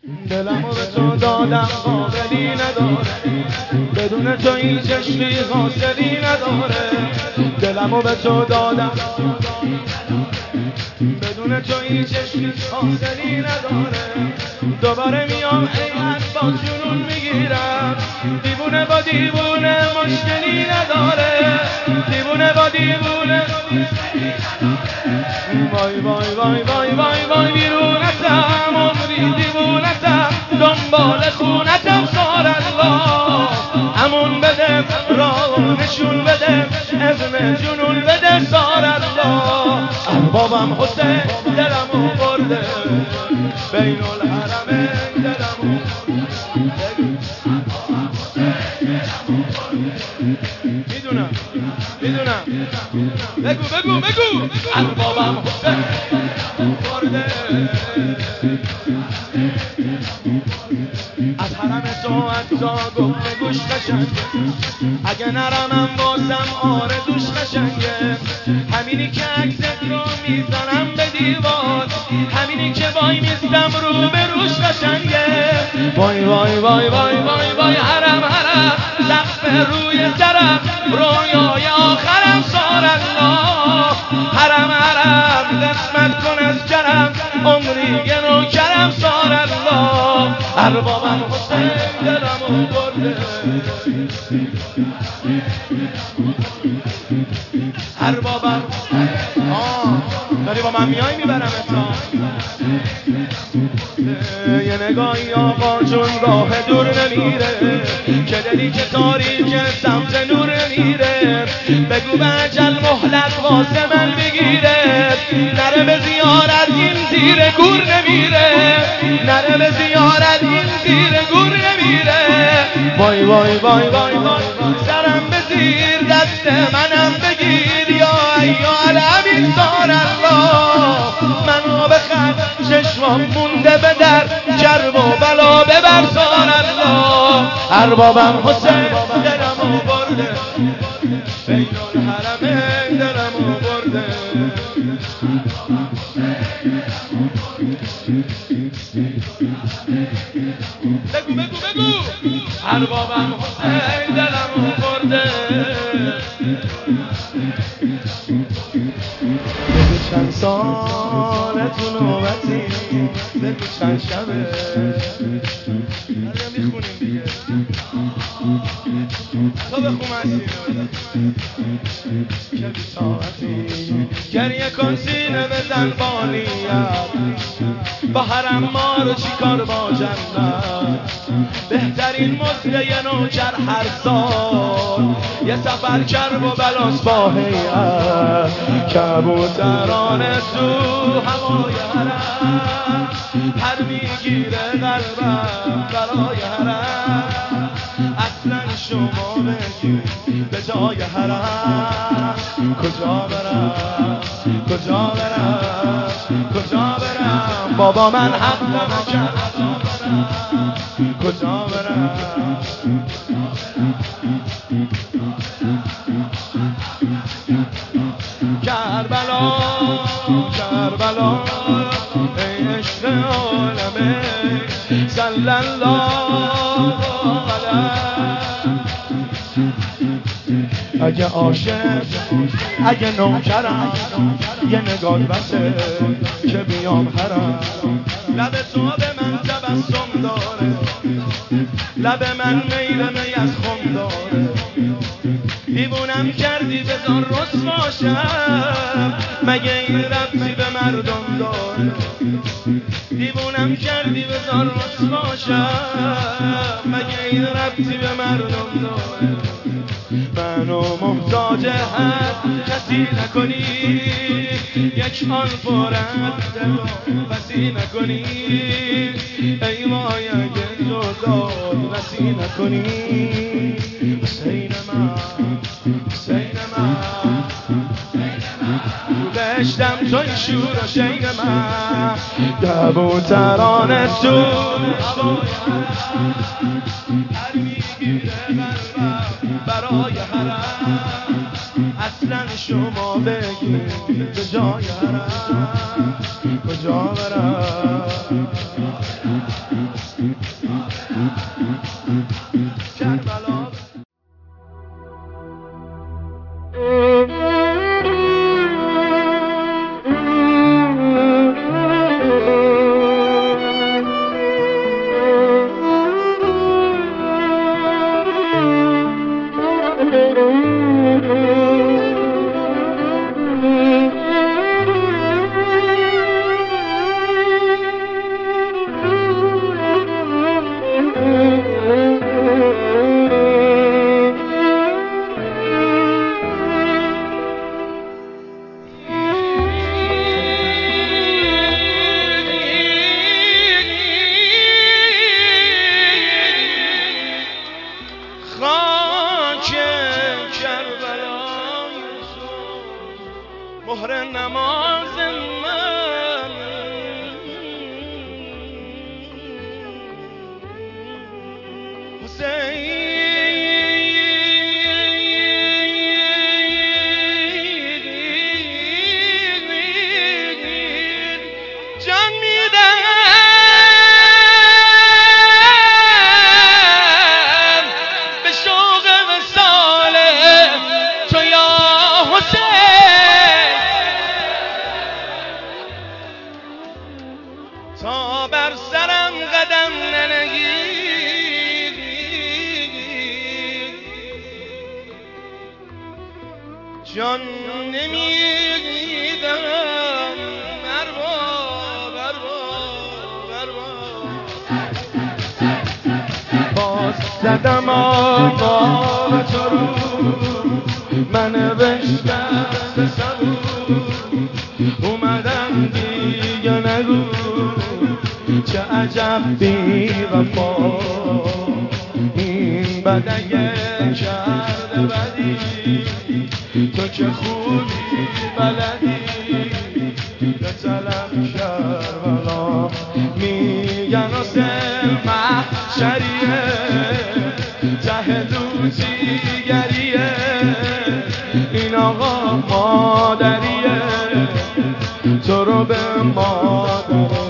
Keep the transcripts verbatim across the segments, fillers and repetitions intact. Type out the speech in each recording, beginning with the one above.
دلمو به تو دادم قابلی نداره، بدون تو هیچ عشقی حاصلی نداره. دلمو به تو دادم بدون تو هیچ عشقی حاصلی نداره. دوباره میام ایمن با جنون میگیرم، دیوونه با دیوونه مشکلی نداره. دیوونه با دیوونه وای وای وای وای وای وای بیرونتم عمری دیوونتم، دنبال خونتم سار الله. امون بده راه نشون بده، اذن جنون بده سار الله. اربابم حسین دلمو برده، بین الحرمین دلمو میدونم میدونم بگو بگو بگو اربابم حسین برده. از حرم تو حتی گفت گوش قشنگه، اگه نرمم بازم آرزوش قشنگه. همینی که عکست رو میزنم به دیوار، همینی که وای میستم رو به روش قشنگه. وای وای وای وای وای وای حرم حرم، سقف روی سرم رویای آخرم سار الله. حرم حرم قسمت کن از کرم، عمری یه نوکرم سار الله. اربابم حسین دلمو برده، اربابم آه داری با من میای میبرم اتا. یه نگاهی آقا جون راه دور نمیره، که دلی که تاریک سمت نور نمیره. بگو به اجل مهلت واسه من بگیره، نره به زیارت این زیر گور نمیره، نره به زیارت این زیر گور نمیره. وای وای وای وای وای سرم به زیر دست منم بگیر، یا ایال امین سار الله. منو بخند چشمام مونده به در، کرب و بلا ببر سار الله. اربابم حسین دلمو برده، بین الحرمین دلمو برده. بگو بگو بگو اربابم حسین دلمو برده. بگو چند ساله تو نوبتی، بگو چند شبه هریا میخونیم دیگه، تو بخون مسیح که بی طاعتی. گریه کن سینه بزن بانیت، با حرم ما رو چی کار با جنت. بهترین مزد یه نوکر هر سال، یه سفر کرب و بلاس با هیئت. کبوتران تو هوای حرم، پر میگیره قلبم برای حرم. اصلا شما بگید به جای حرم کجا برم کجا برم کجا برم. بابا من حق نکرد کجا برم. کربلا کربلا ای عشق عالمه، صلی الله علیه. اگه عاشق اگه نوکرم، یه نگاه بسه که بیام حرم. لب تو به من تبسم داره، لب من میل می از خم داره. دیوونم کردی بذار رسوا شم، مگه این ربطی به مردم داره. دیوونم کردی بذار رسوا شم، مگه این ربطی به مردم داره. منو محتاج هر کسی نکنی، یک آن فرد دلو بسی نکنی. ای وای اگه جدا بسی نکنی. حسین من حسین من تو بهشتم توی شور و شین من کبوتران تو هر میگیره قلبم برای حرم اصلا شما بگید به جای حرم کجا برم کربلا مهر نماز من حسین جان میدم به شوق وصال تو یا حسین تا بر سرم قدم ننگی جان نمیدم ارباب ارباب ارباب باز زدم آقا به تو رو من نوشتم به سبو اومدم دیگه نگو چه عجب بی وفا این بدگه کرده بدی تو که خوبی بلدی به طلب کربلا میگن حسین محشریه ته دوزیگریه این آقا مادریه تو رو به مادره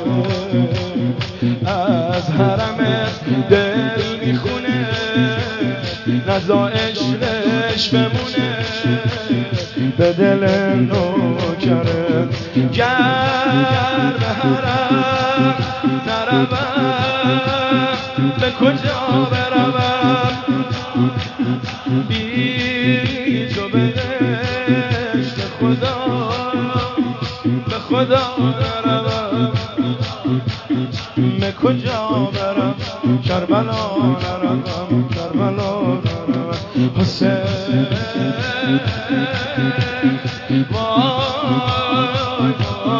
از حرمت دل میخونه نزا عشقش بمونه به دل نوکرت گر به حرم نروم به کجا بروم بی تو بهشت خدا به خدا نروم به کجا برم کربلا نروم کربلا نروم حسین وای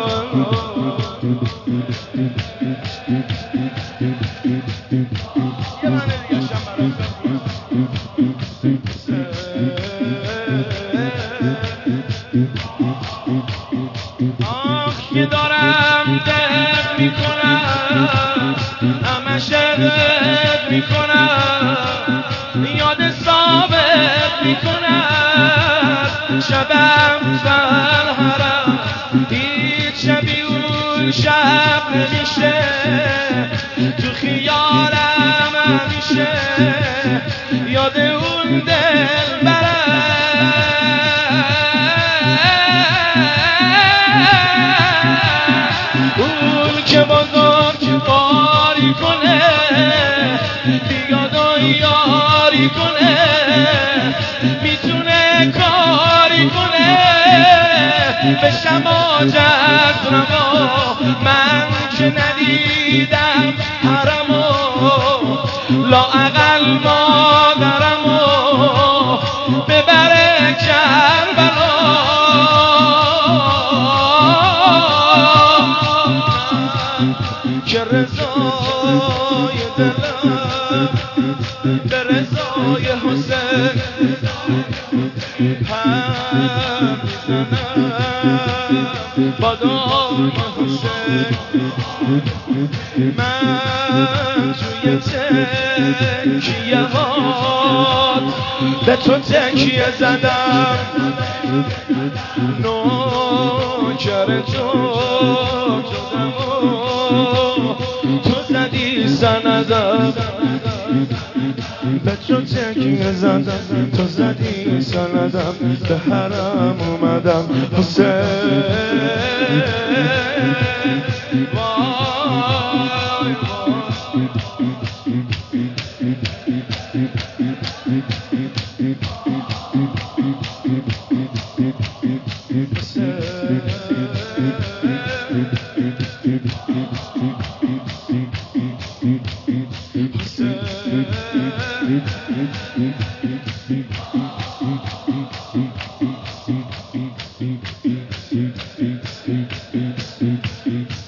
یه من دیگه شم آخ که دارم درد میکنم همه شرط میکنم یاد ثابت میکنم شبم در حرم هیچ شبی اون شب نمیشه تو خیالم همیشه یاد اون دل برم اون که بزرگ باری کنه بیاد و یاری کنه میتونه کاری کنه به شماجت روا من که ندیدم حرمو لااقل مادرمو ببره کربلا که رضا فدای دلم به رضای حسین هم میزنم با دام حسین من توی تکیه هات به تو تکیه زدم نوکر تو شدم و تو زدی سندم به تو تکیه زدم تو زدی سندم به حرم اومدم حسین وای وای